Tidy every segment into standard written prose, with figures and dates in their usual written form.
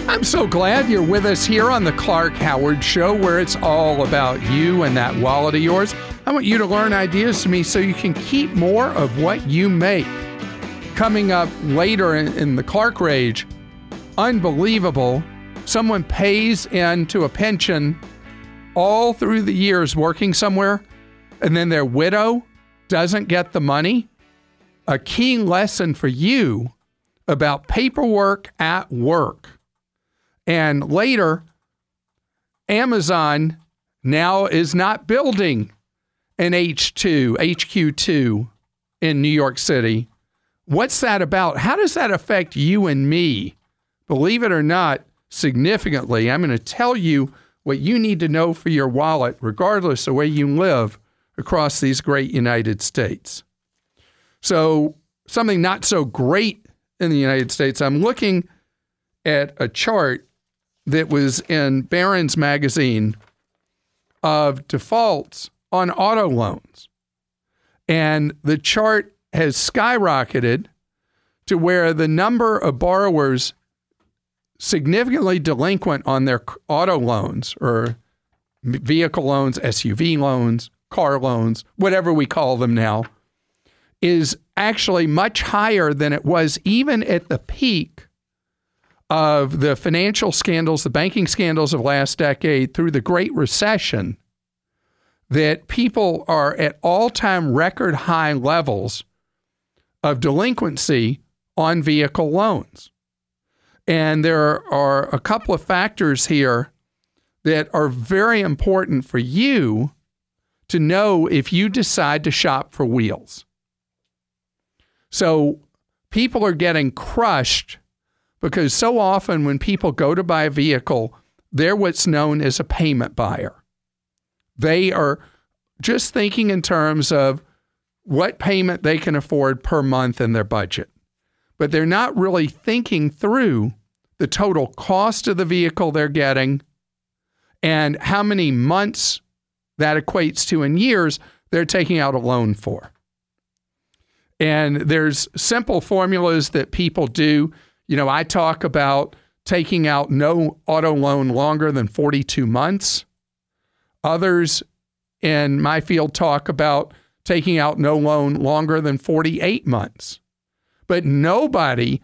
I'm so glad you're with us here on the Clark Howard Show, where it's all about you and that wallet of yours. I want you to learn ideas from me so you can keep more of what you make. Coming up later in the Clark Rage, unbelievable. Someone pays into a pension all through the years working somewhere, and then their widow doesn't get the money. A key lesson for you about paperwork at work. And later, Amazon now is not building an HQ2 in New York City. What's that about? How does that affect you and me? Believe it or not, significantly. I'm going to tell you what you need to know for your wallet, regardless of where you live across these great United States. So something not so great in the United States, I'm looking at a chart that was in Barron's magazine of defaults on auto loans. And the chart has skyrocketed to where the number of borrowers significantly delinquent on their auto loans or vehicle loans, SUV loans, car loans, whatever we call them now, is actually much higher than it was even at the peak of the financial scandals, the banking scandals of last decade through the Great Recession, that people are at all-time record high levels of delinquency on vehicle loans. And there are a couple of factors here that are very important for you to know if you decide to shop for wheels. So people are getting crushed because so often when people go to buy a vehicle, they're what's known as a payment buyer. They are just thinking in terms of what payment they can afford per month in their budget. But they're not really thinking through the total cost of the vehicle they're getting and how many months that equates to in years they're taking out a loan for. And there's simple formulas that people do. You know, I talk about taking out no auto loan longer than 42 months. Others in my field talk about taking out no loan longer than 48 months. But nobody,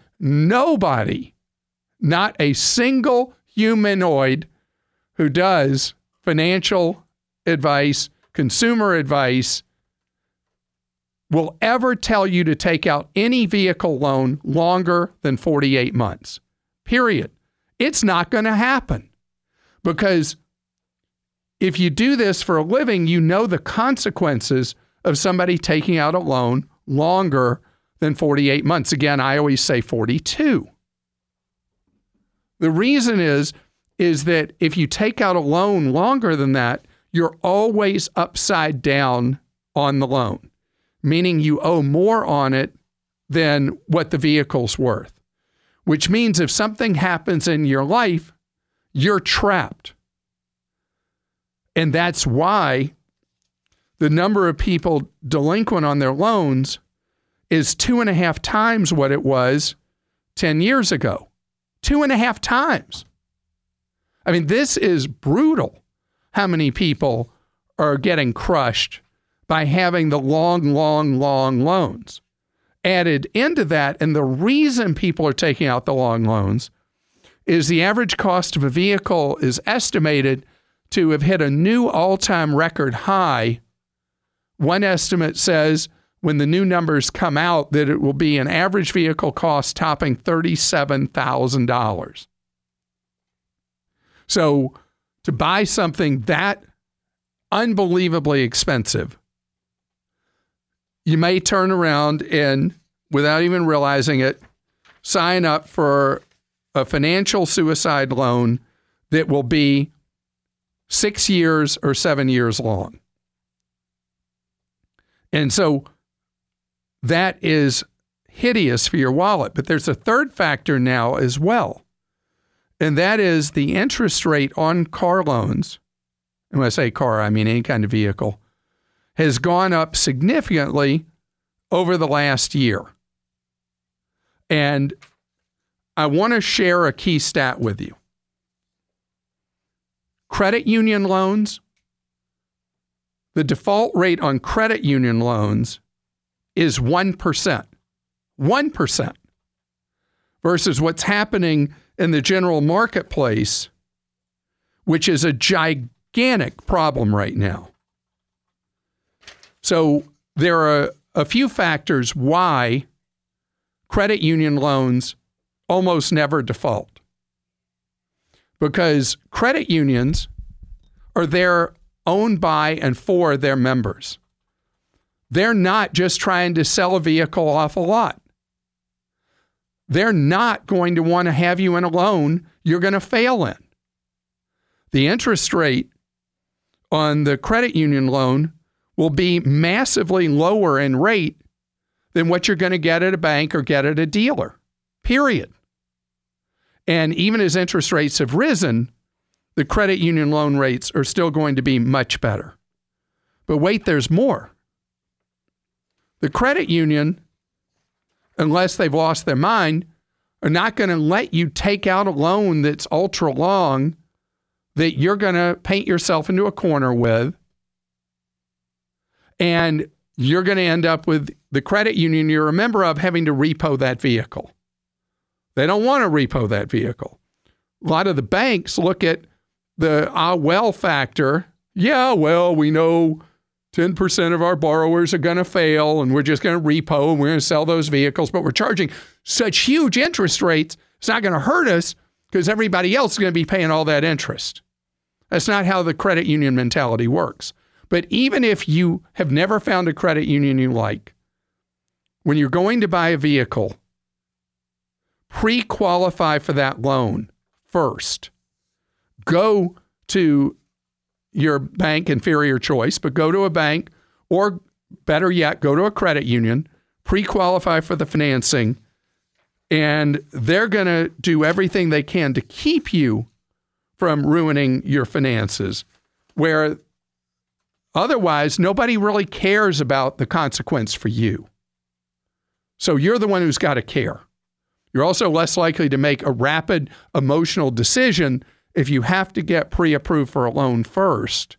not a single humanoid who does financial advice, consumer advice, will ever tell you to take out any vehicle loan longer than 48 months. Period. It's not going to happen. Because if you do this for a living, you know the consequences of somebody taking out a loan longer than 48 months. Again, I always say 42. The reason is that if you take out a loan longer than that, you're always upside down on the loan, meaning you owe more on it than what the vehicle's worth, which means if something happens in your life, you're trapped. And that's why the number of people delinquent on their loans is 2.5 times what it was 10 years ago. 2.5 times. I mean, this is brutal how many people are getting crushed by having the long loans. Added into that, and the reason people are taking out the long loans is the average cost of a vehicle is estimated to have hit a new all-time record high. One estimate says when the new numbers come out that it will be an average vehicle cost topping $37,000. So to buy something that unbelievably expensive, you may turn around and, without even realizing it, sign up for a financial suicide loan that will be 6 years or 7 years long. And so that is hideous for your wallet. But there's a third factor now as well, and that is the interest rate on car loans. And when I say car, I mean any kind of vehicle, has gone up significantly over the last year. And I want to share a key stat with you. Credit union loans, the default rate on credit union loans is 1%. 1%. Versus what's happening in the general marketplace, which is a gigantic problem right now. So there are a few factors why credit union loans almost never default. Because credit unions are there owned by and for their members. They're not just trying to sell a vehicle off a lot. They're not going to want to have you in a loan you're going to fail in. The interest rate on the credit union loan will be massively lower in rate than what you're going to get at a bank or get at a dealer, period. And even as interest rates have risen, the credit union loan rates are still going to be much better. But wait, there's more. The credit union, unless they've lost their mind, are not going to let you take out a loan that's ultra long that you're going to paint yourself into a corner with. And you're going to end up with the credit union you're a member of having to repo that vehicle. They don't want to repo that vehicle. A lot of the banks look at the well factor. Yeah, well, we know 10% of our borrowers are going to fail and we're just going to repo and we're going to sell those vehicles, but we're charging such huge interest rates, it's not going to hurt us because everybody else is going to be paying all that interest. That's not how the credit union mentality works. But even if you have never found a credit union you like, when you're going to buy a vehicle, pre-qualify for that loan first. Go to your bank, inferior choice, but go to a bank, or better yet, go to a credit union, pre-qualify for the financing, and they're going to do everything they can to keep you from ruining your finances, where otherwise nobody really cares about the consequence for you. So you're the one who's got to care. You're also less likely to make a rapid emotional decision if you have to get pre-approved for a loan first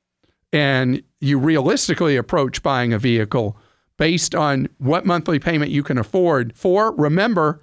and you realistically approach buying a vehicle based on what monthly payment you can afford for, remember,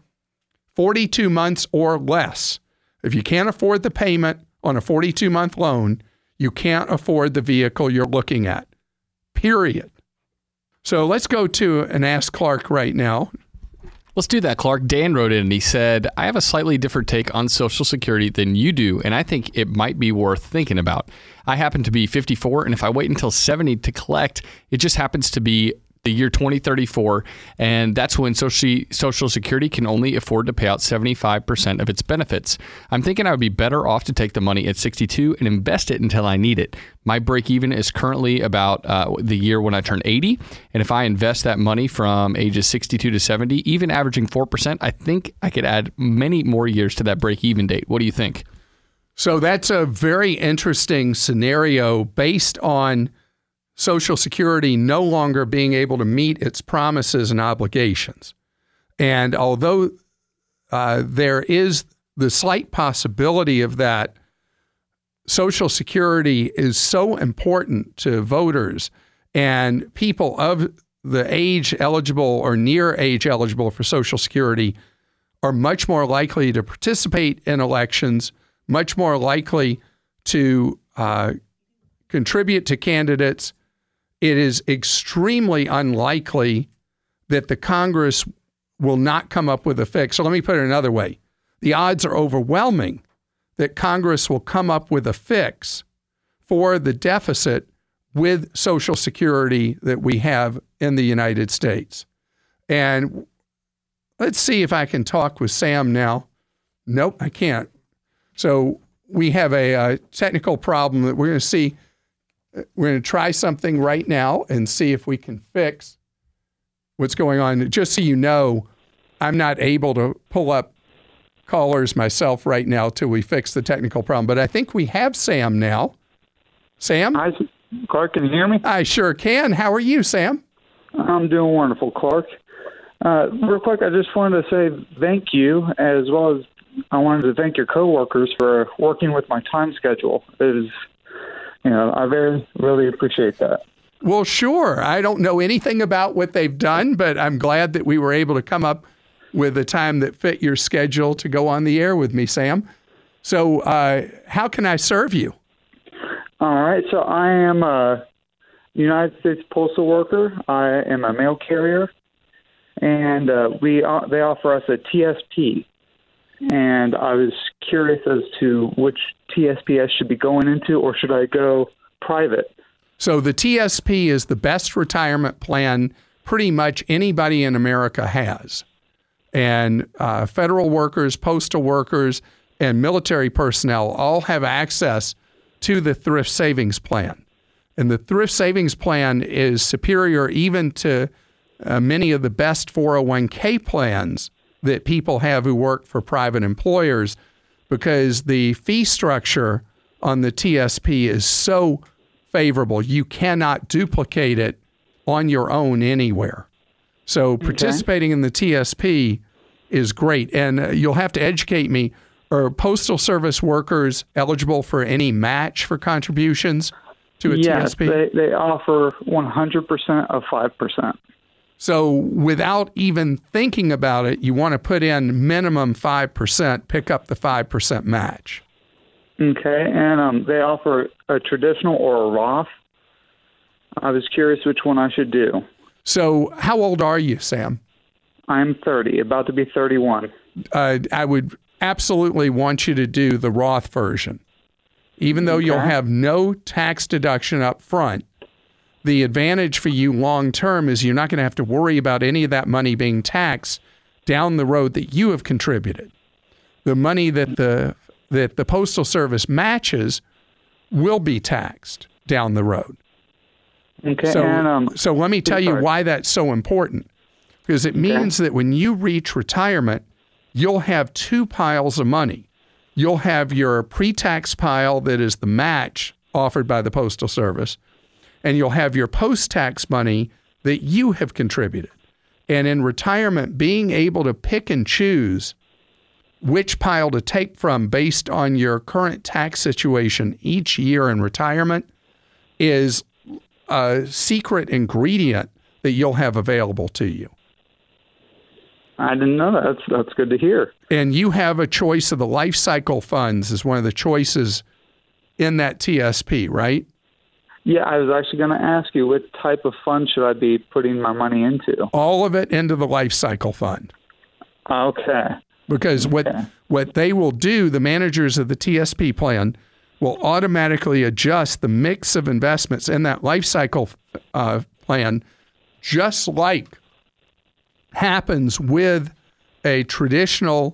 42 months or less. If you can't afford the payment on a 42-month loan, you can't afford the vehicle you're looking at, period. So let's go to an Ask Clark right now. Let's do that, Clark. Dan wrote in and he said, I have a slightly different take on Social Security than you do, and I think it might be worth thinking about. I happen to be 54, and if I wait until 70 to collect, it just happens to be the year 2034, and that's when Social Security can only afford to pay out 75% of its benefits. I'm thinking I would be better off to take the money at 62 and invest it until I need it. My break even is currently about the year when I turn 80, and if I invest that money from ages 62 to 70, even averaging 4%, I think I could add many more years to that break even date. What do you think? So that's a very interesting scenario based on Social Security no longer being able to meet its promises and obligations. And although there is the slight possibility of that, Social Security is so important to voters and people of the age eligible or near age eligible for Social Security are much more likely to participate in elections, much more likely to contribute to candidates. It is extremely unlikely that the Congress will not come up with a fix. So let me put it another way. The odds are overwhelming that Congress will come up with a fix for the deficit with Social Security that we have in the United States. And let's see if I can talk with Sam now. Nope, I can't. So we have a technical problem that we're going to see. We're going to try something right now and see if we can fix what's going on. Just so you know, I'm not able to pull up callers myself right now till we fix the technical problem. But I think we have Sam now. Sam? Hi, Clark, can you hear me? I sure can. How are you, Sam? I'm doing wonderful, Clark. Real quick, I just wanted to say thank you, as well as I wanted to thank your coworkers for working with my time schedule. It is, I really appreciate that. Well, sure. I don't know anything about what they've done, but I'm glad that we were able to come up with a time that fit your schedule to go on the air with me, Sam. So how can I serve you? All right. So I am a United States postal worker. I am a mail carrier, and they offer us a TSP. And I was curious as to which TSP I should be going into, or should I go private? So the TSP is the best retirement plan pretty much anybody in America has. And federal workers, postal workers, and military personnel all have access to the Thrift Savings Plan. And the Thrift Savings Plan is superior even to many of the best 401k plans that people have who work for private employers, because the fee structure on the TSP is so favorable. You cannot duplicate it on your own anywhere. So participating in the TSP is great. And you'll have to educate me. Are Postal Service workers eligible for any match for contributions to a TSP? Yes, they offer 100% of 5%. So without even thinking about it, you want to put in minimum 5%, pick up the 5% match. Okay, and they offer a traditional or a Roth. I was curious which one I should do. So how old are you, Sam? I'm 30, about to be 31. I would absolutely want you to do the Roth version. Even though you'll have no tax deduction up front, the advantage for you long term is you're not going to have to worry about any of that money being taxed down the road that you have contributed. The money that the Postal Service matches will be taxed down the road. Okay. So let me tell you why that's so important. Because it means that when you reach retirement, you'll have two piles of money. You'll have your pre-tax pile that is the match offered by the Postal Service, and you'll have your post-tax money that you have contributed. And in retirement, being able to pick and choose which pile to take from based on your current tax situation each year in retirement is a secret ingredient that you'll have available to you. I didn't know that. That's good to hear. And you have a choice of the life cycle funds as one of the choices in that TSP, right? Yeah, I was actually going to ask you, what type of fund should I be putting my money into? All of it into the life cycle fund. Okay. Because what they will do, the managers of the TSP plan, will automatically adjust the mix of investments in that life cycle plan, just like happens with a traditional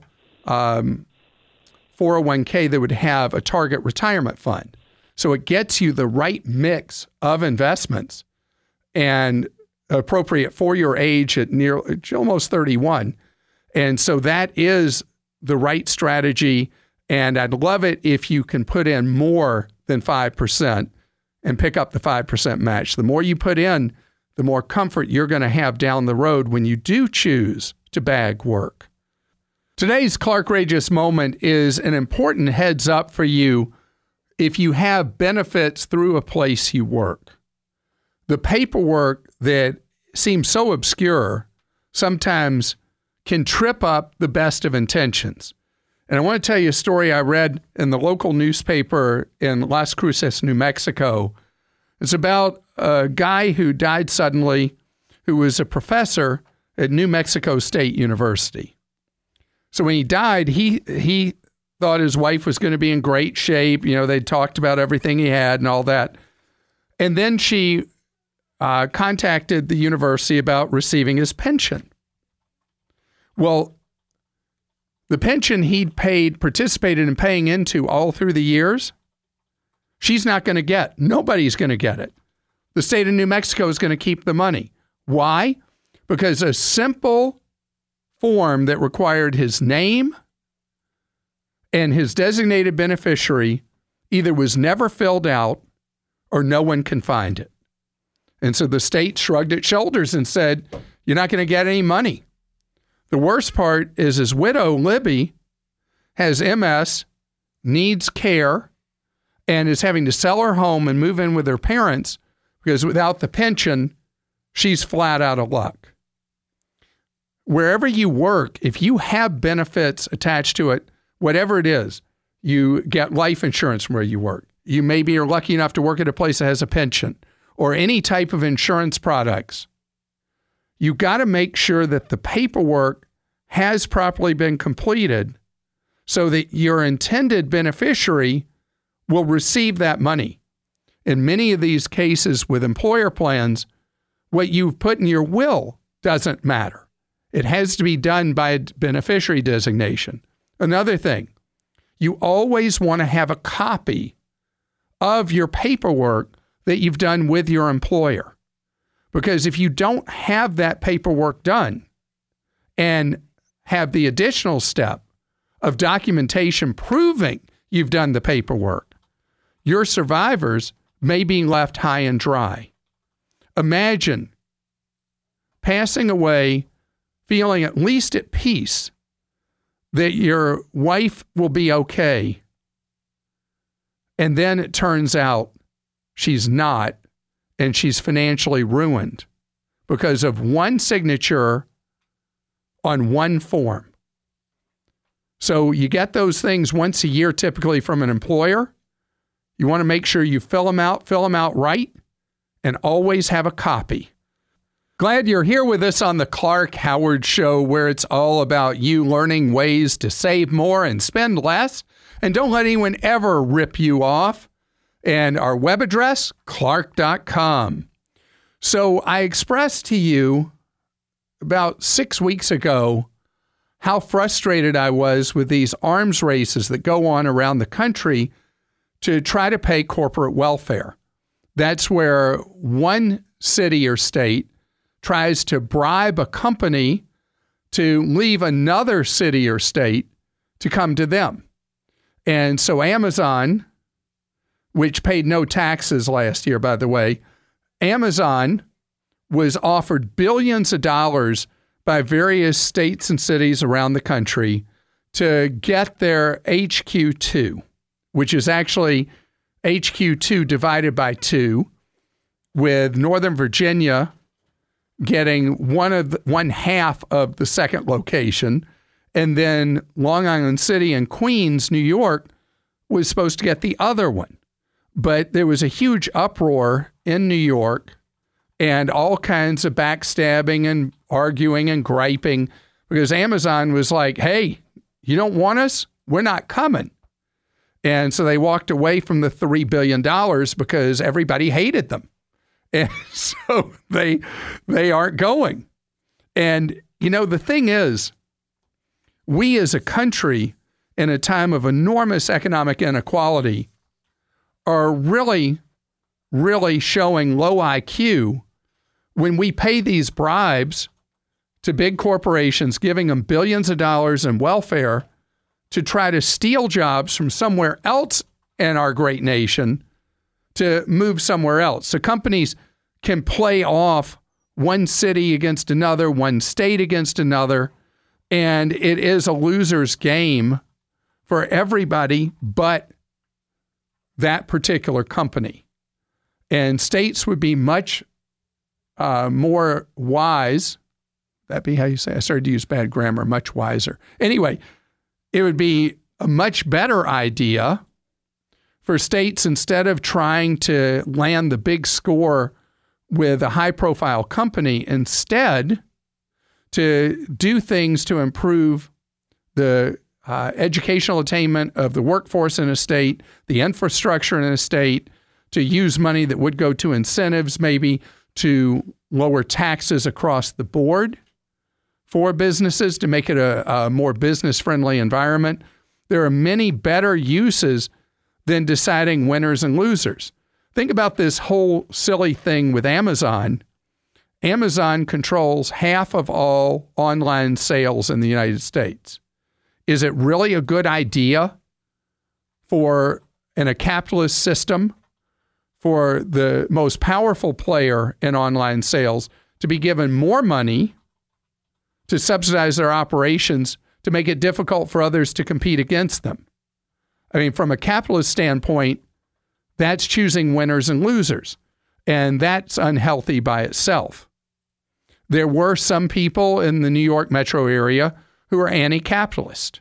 401k that would have a target retirement fund. So it gets you the right mix of investments and appropriate for your age at almost 31. And so that is the right strategy. And I'd love it if you can put in more than 5% and pick up the 5% match. The more you put in, the more comfort you're going to have down the road when you do choose to bag work. Today's Clark Rageous moment is an important heads up for you if you have benefits through a place you work. The paperwork that seems so obscure sometimes can trip up the best of intentions. And I want to tell you a story I read in the local newspaper in Las Cruces, New Mexico. It's about a guy who died suddenly who was a professor at New Mexico State University. So when he died, he thought his wife was going to be in great shape. You know, they'd talked about everything he had and all that. And then she contacted the university about receiving his pension. Well, the pension he'd participated in paying into all through the years, she's not going to get. Nobody's going to get it. The state of New Mexico is going to keep the money. Why? Because a simple form that required his name and his designated beneficiary either was never filled out or no one can find it. And so the state shrugged its shoulders and said, you're not going to get any money. The worst part is his widow, Libby, has MS, needs care, and is having to sell her home and move in with her parents because without the pension, she's flat out of luck. Wherever you work, if you have benefits attached to it, whatever it is, you get life insurance from where you work. You maybe are lucky enough to work at a place that has a pension or any type of insurance products. You got to make sure that the paperwork has properly been completed so that your intended beneficiary will receive that money. In many of these cases with employer plans, what you've put in your will doesn't matter. It has to be done by a beneficiary designation. Another thing, you always want to have a copy of your paperwork that you've done with your employer. Because if you don't have that paperwork done and have the additional step of documentation proving you've done the paperwork, your survivors may be left high and dry. Imagine passing away feeling at least at peace that your wife will be okay, and then it turns out she's not, and she's financially ruined because of one signature on one form. So you get those things once a year, typically from an employer. You want to make sure you fill them out right, and always have a copy. Glad you're here with us on the Clark Howard Show, where it's all about you learning ways to save more and spend less. And don't let anyone ever rip you off. And our web address, clark.com. So I expressed to you about 6 weeks ago how frustrated I was with these arms races that go on around the country to try to pay corporate welfare. That's where one city or state tries to bribe a company to leave another city or state to come to them. And so Amazon, which paid no taxes last year, by the way, Amazon was offered billions of dollars by various states and cities around the country to get their HQ2, which is actually HQ2 divided by 2, with Northern Virginia getting one half of the second location, and then Long Island City and Queens, New York, was supposed to get the other one. But there was a huge uproar in New York and all kinds of backstabbing and arguing and griping because Amazon was like, hey, you don't want us? We're not coming. And so they walked away from the $3 billion because everybody hated them. And so they aren't going. And, you know, the thing is, we as a country in a time of enormous economic inequality are really, really showing low IQ when we pay these bribes to big corporations, giving them billions of dollars in welfare to try to steal jobs from somewhere else in our great nation to move somewhere else. So companies can play off one city against another, one state against another, and it is a loser's game for everybody but that particular company. And states would be much more wise. That'd be how you say it. I started to use bad grammar, much wiser. Anyway, it would be a much better idea for states, instead of trying to land the big score with a high-profile company, instead to do things to improve the educational attainment of the workforce in a state, the infrastructure in a state, to use money that would go to incentives, maybe to lower taxes across the board for businesses to make it a more business-friendly environment. There are many better uses than deciding winners and losers. Think about this whole silly thing with Amazon. Amazon controls half of all online sales in the United States. Is it really a good idea in a capitalist system for the most powerful player in online sales to be given more money to subsidize their operations to make it difficult for others to compete against them. I mean, from a capitalist standpoint, that's choosing winners and losers, and that's unhealthy by itself. There were some people in the New York metro area who were anti-capitalist,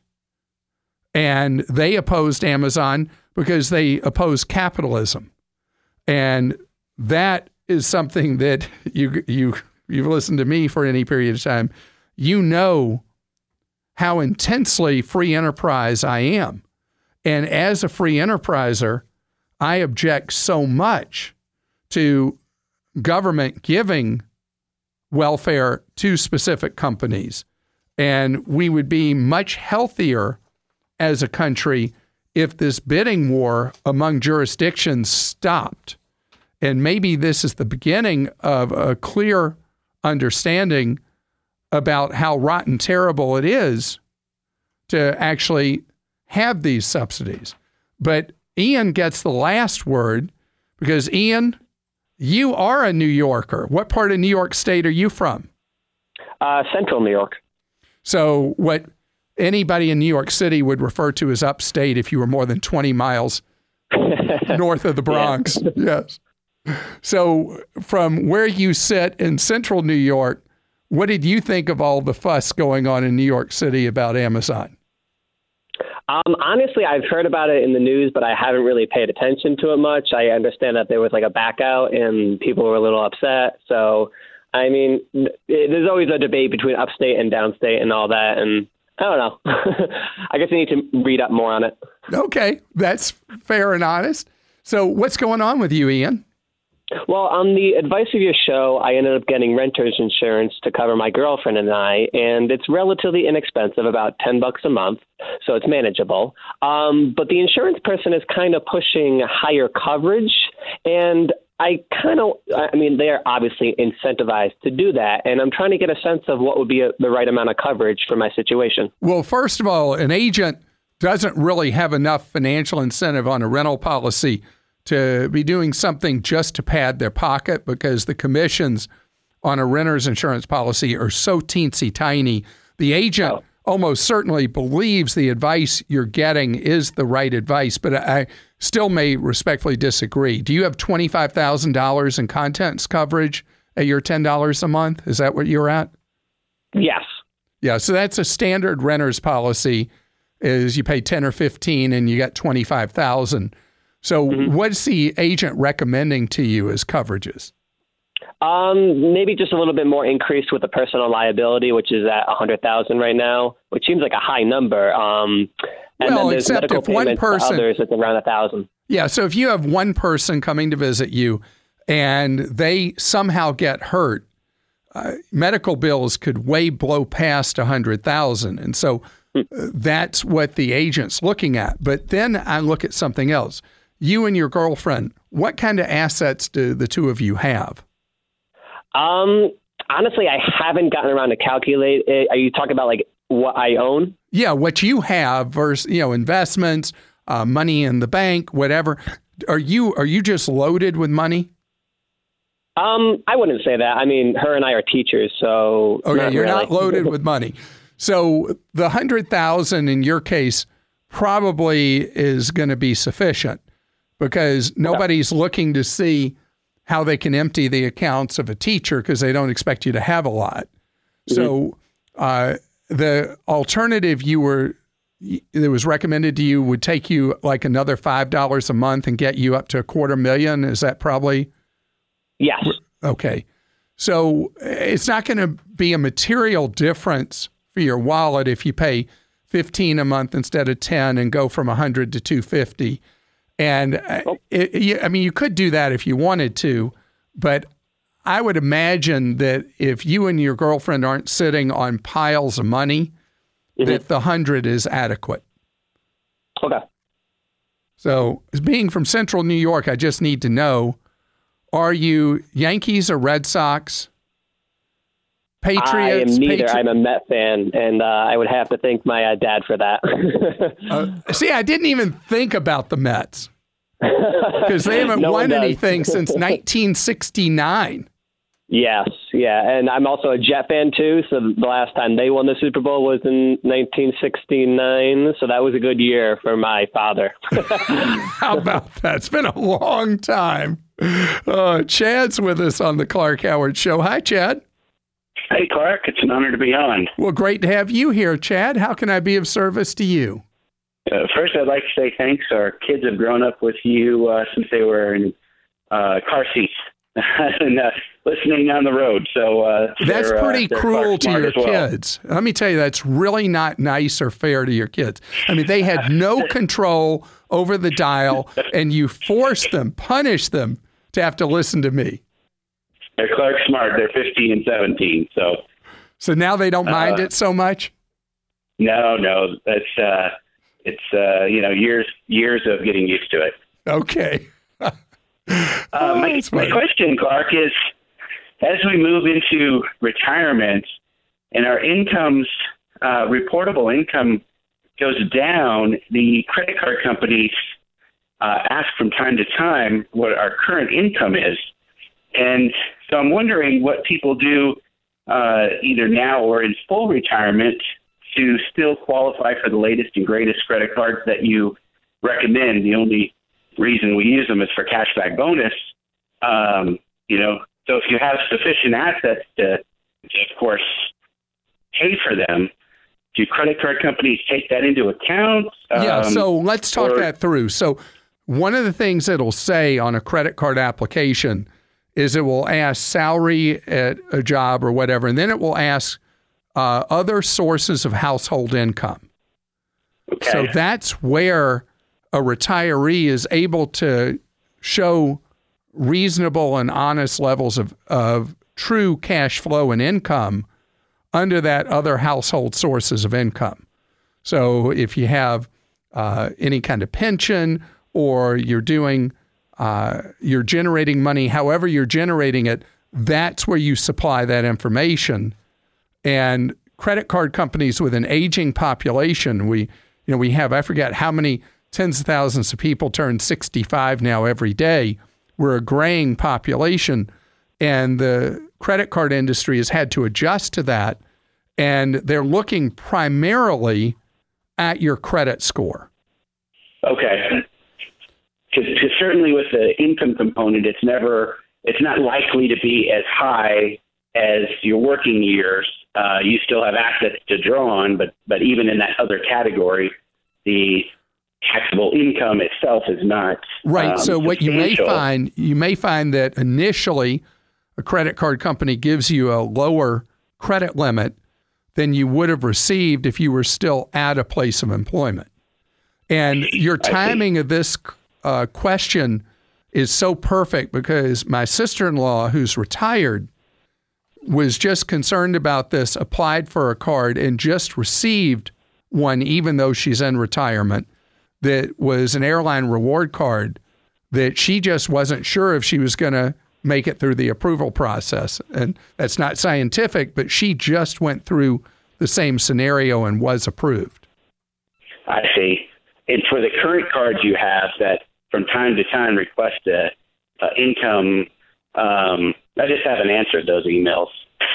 and they opposed Amazon because they opposed capitalism. And that is something that you've listened to me for any period of time. You know how intensely free enterprise I am. And as a free enterpriser, I object so much to government giving welfare to specific companies. And we would be much healthier as a country if this bidding war among jurisdictions stopped. And maybe this is the beginning of a clear understanding about how rotten terrible it is to actually have these subsidies. But Ian gets the last word because, Ian, you are a New Yorker. What part of New York State are you from? Central New York. So what anybody in New York City would refer to as upstate if you were more than 20 miles north of the Bronx. Yeah. Yes. So from where you sit in central New York, what did you think of all the fuss going on in New York City about Amazon? Honestly, I've heard about it in the news, but I haven't really paid attention to it much. I understand that there was like a back out and people were a little upset. So, I mean, there's always a debate between upstate and downstate and all that. And I don't know. I guess I need to read up more on it. Okay, that's fair and honest. So what's going on with you, Ian? Well, on the advice of your show, I ended up getting renter's insurance to cover my girlfriend and I, and it's relatively inexpensive, about $10 a month, so it's manageable. But the insurance person is kind of pushing higher coverage, and they're obviously incentivized to do that, and I'm trying to get a sense of what would be the right amount of coverage for my situation. Well, first of all, an agent doesn't really have enough financial incentive on a rental policy to be doing something just to pad their pocket, because the commissions on a renter's insurance policy are so teensy tiny. The agent almost certainly believes the advice you're getting is the right advice, but I still may respectfully disagree. Do you have $25,000 in contents coverage at your $10 a month? Is that what you're at? Yes. Yeah, so that's a standard renter's policy, is you pay 10 or 15 and you get 25,000. So what's the agent recommending to you as coverages? Maybe just a little bit more increased with the personal liability, which is at $100,000 right now, which seems like a high number. And then there's medical payments to others, it's around $1,000. Yeah, so if you have one person coming to visit you and they somehow get hurt, medical bills could way blow past $100,000. And so that's what the agent's looking at. But then I look at something else. You and your girlfriend, what kind of assets do the two of you have? Honestly, I haven't gotten around to calculate it. Are you talking about like what I own? Yeah, what you have versus, investments, money in the bank, whatever. Are you just loaded with money? I wouldn't say that. I mean, her and I are teachers, so okay, you're really. Not loaded with money. So the $100,000 in your case probably is going to be sufficient, because nobody's looking to see how they can empty the accounts of a teacher because they don't expect you to have a lot. So the alternative that was recommended to you would take you like another $5 a month and get you up to $250,000. Is that probably? Yes. Okay. So it's not going to be a material difference for your wallet if you pay $15 a month instead of $10 and go from $100 to $250. And you could do that if you wanted to, but I would imagine that if you and your girlfriend aren't sitting on piles of money, that the $100 is adequate. Okay. So, as being from Central New York, I just need to know: are you Yankees or Red Sox? Patriots? I am neither. I'm a Met fan, and I would have to thank my dad for that. See, I didn't even think about the Mets because they haven't won anything since 1969. Yes, yeah, and I'm also a Jet fan too. So the last time they won the Super Bowl was in 1969. So that was a good year for my father. How about that? It's been a long time. Chad's with us on the Clark Howard Show. Hi, Chad. Hey, Clark. It's an honor to be on. Well, great to have you here, Chad. How can I be of service to you? First, I'd like to say thanks. Our kids have grown up with you since they were in car seats and listening on the road. So that's pretty cruel to your well. kids. Let me tell you, that's really not nice or fair to your kids. I mean, they had no control over the dial, and you forced them, punished them to have to listen to me. They're Clark smart. They're 15 and 17. So now they don't mind it so much? No. That's years of getting used to it. Okay. My question, Clark, is as we move into retirement and our incomes, reportable income goes down, the credit card companies ask from time to time what our current income is. And so I'm wondering what people do either now or in full retirement to still qualify for the latest and greatest credit cards that you recommend. The only reason we use them is for cashback bonus. So if you have sufficient assets to of course, pay for them, do credit card companies take that into account? So let's talk that through. So one of the things it'll say on a credit card application is it will ask salary at a job or whatever, and then it will ask other sources of household income. Okay. So that's where a retiree is able to show reasonable and honest levels of true cash flow and income under that other household sources of income. So if you have any kind of pension or you're generating money, however you're generating it, that's where you supply that information. And credit card companies with an aging population, we have, I forget how many tens of thousands of people turn 65 now every day. We're a graying population, and the credit card industry has had to adjust to that, and they're looking primarily at your credit score. Okay. Because certainly with the income component, it's not likely to be as high as your working years. You still have assets to draw on, but even in that other category, the taxable income itself is not right. So what you may find that initially a credit card company gives you a lower credit limit than you would have received if you were still at a place of employment. And your timing of this question is so perfect because my sister-in-law, who's retired, was just concerned about this, applied for a card, and just received one, even though she's in retirement, that was an airline reward card that she just wasn't sure if she was going to make it through the approval process. And that's not scientific, but she just went through the same scenario and was approved. I see. And for the current cards you have that from time to time request income, I just haven't answered those emails.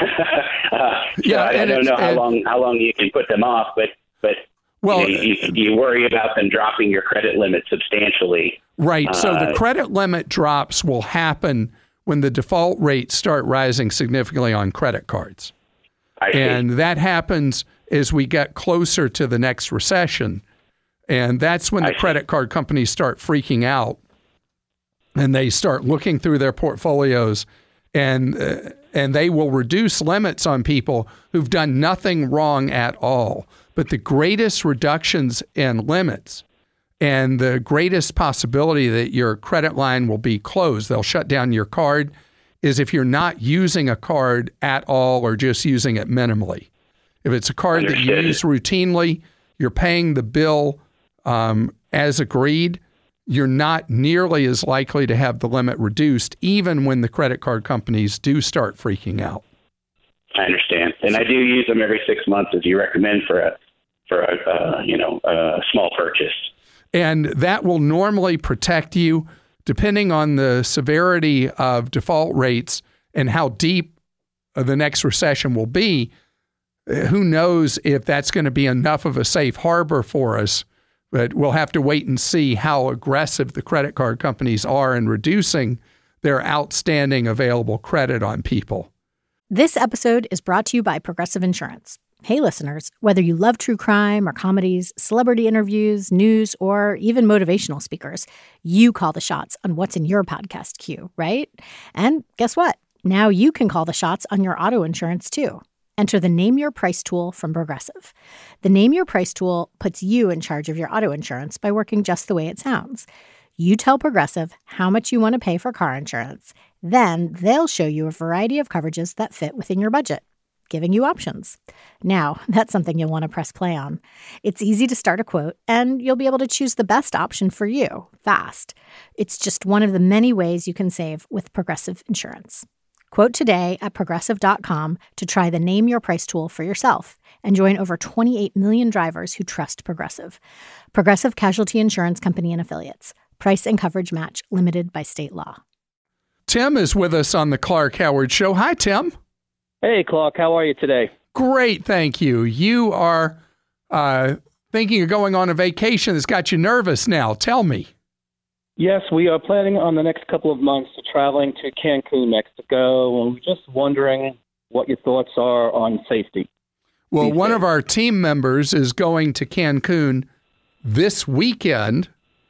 I don't know how long you can put them off, but you worry about them dropping your credit limit substantially. Right. So the credit limit drops will happen when the default rates start rising significantly on credit cards. And that happens as we get closer to the next recession. And that's when the credit card companies start freaking out and they start looking through their portfolios and they will reduce limits on people who've done nothing wrong at all. But the greatest reductions in limits and the greatest possibility that your credit line will be closed, they'll shut down your card, is if you're not using a card at all or just using it minimally. If it's a card that you use routinely, you're paying the bill as agreed, you're not nearly as likely to have the limit reduced, even when the credit card companies do start freaking out. I understand, and I do use them every 6 months, as you recommend, for a small purchase. And that will normally protect you, depending on the severity of default rates and how deep the next recession will be, who knows if that's going to be enough of a safe harbor for us. But we'll have to wait and see how aggressive the credit card companies are in reducing their outstanding available credit on people. This episode is brought to you by Progressive Insurance. Hey, listeners, whether you love true crime or comedies, celebrity interviews, news, or even motivational speakers, you call the shots on what's in your podcast queue, right? And guess what? Now you can call the shots on your auto insurance, too. Enter the Name Your Price tool from Progressive. The Name Your Price tool puts you in charge of your auto insurance by working just the way it sounds. You tell Progressive how much you want to pay for car insurance. Then they'll show you a variety of coverages that fit within your budget, giving you options. Now, that's something you'll want to press play on. It's easy to start a quote, and you'll be able to choose the best option for you fast. It's just one of the many ways you can save with Progressive Insurance. Quote today at Progressive.com to try the Name Your Price tool for yourself and join over 28 million drivers who trust Progressive. Progressive Casualty Insurance Company and Affiliates. Price and coverage match limited by state law. Tim is with us on the Clark Howard Show. Hi, Tim. Hey, Clark. How are you today? Great, thank you. You are thinking of going on a vacation that's got you nervous now. Tell me. Yes, we are planning on the next couple of months traveling to Cancun, Mexico, and we're just wondering what your thoughts are on safety. Well, one of our team members is going to Cancun this weekend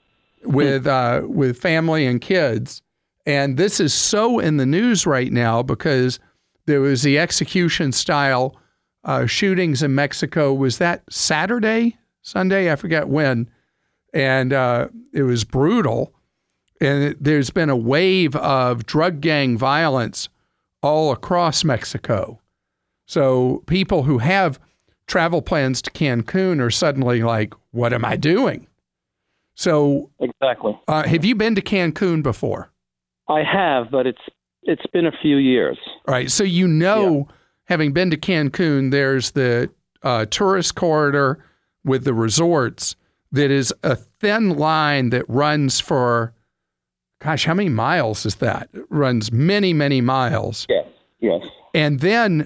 with family and kids, and this is so in the news right now because there was the execution-style shootings in Mexico. Was that Saturday, Sunday? I forget when. And it was brutal. And there's been a wave of drug gang violence all across Mexico. So people who have travel plans to Cancun are suddenly like, what am I doing? So exactly. Have you been to Cancun before? I have, but it's been a few years. All right. So having been to Cancun, there's the tourist corridor with the resorts that is a thin line that runs for, gosh, how many miles is that? It runs many, many miles. Yes. And then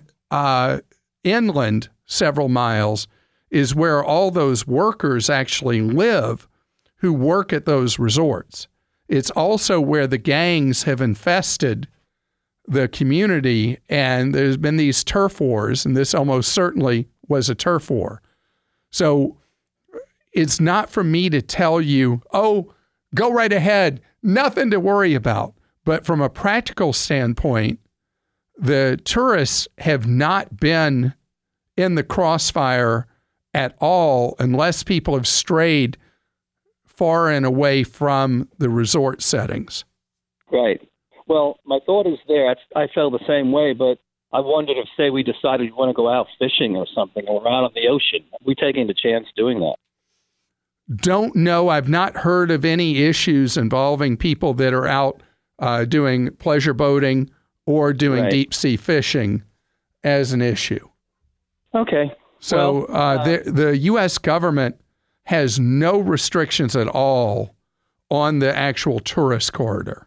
inland several miles is where all those workers actually live who work at those resorts. It's also where the gangs have infested the community, and there's been these turf wars, and this almost certainly was a turf war. So it's not for me to tell you, oh, go right ahead, nothing to worry about. But from a practical standpoint, the tourists have not been in the crossfire at all unless people have strayed far and away from the resort settings. Right. Well, my thought is there. I felt the same way, but I wondered if, say, we decided we want to go out fishing or something or out on the ocean. Are we taking the chance doing that? Don't know. I've not heard of any issues involving people that are out doing pleasure boating or doing deep sea fishing as an issue. Okay. So the U.S. government has no restrictions at all on the actual tourist corridor.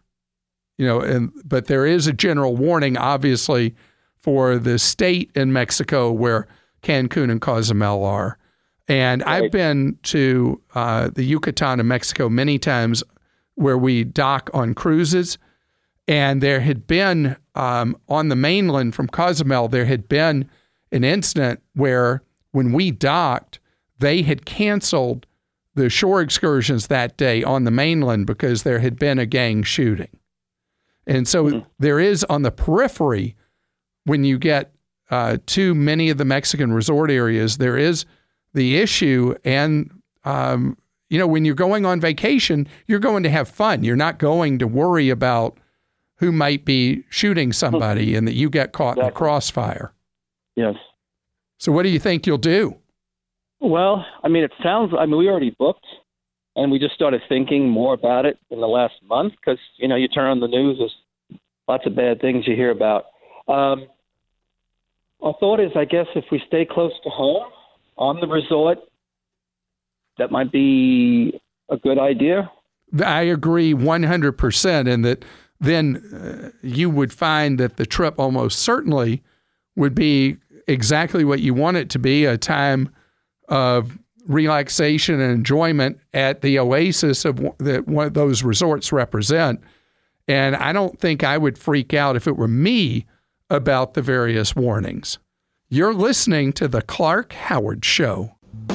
But there is a general warning, obviously, for the state in Mexico where Cancun and Cozumel are. And I've been to the Yucatan in Mexico many times where we dock on cruises. And there had been, on the mainland from Cozumel, there had been an incident where when we docked, they had canceled the shore excursions that day on the mainland because there had been a gang shooting. And so there is on the periphery, when you get to many of the Mexican resort areas, there is the issue. And, when you're going on vacation, you're going to have fun. You're not going to worry about who might be shooting somebody and that you get caught in the crossfire. Yes. So what do you think you'll do? Well, we already booked, and we just started thinking more about it in the last month because, you turn on the news, there's lots of bad things you hear about. Our thought is, I guess, if we stay close to home on the resort, that might be a good idea. I agree 100% in that then you would find that the trip almost certainly would be exactly what you want it to be, a time of relaxation and enjoyment at the oasis of that one of those resorts represent. And I don't think I would freak out if it were me about the various warnings. You're listening to The Clark Howard Show.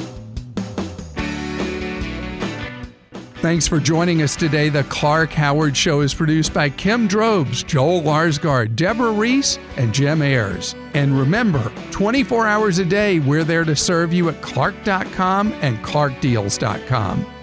Thanks for joining us today. The Clark Howard Show is produced by Kim Drobes, Joel Larsgaard, Deborah Reese, and Jim Ayers. And remember, 24 hours a day, we're there to serve you at Clark.com and ClarkDeals.com.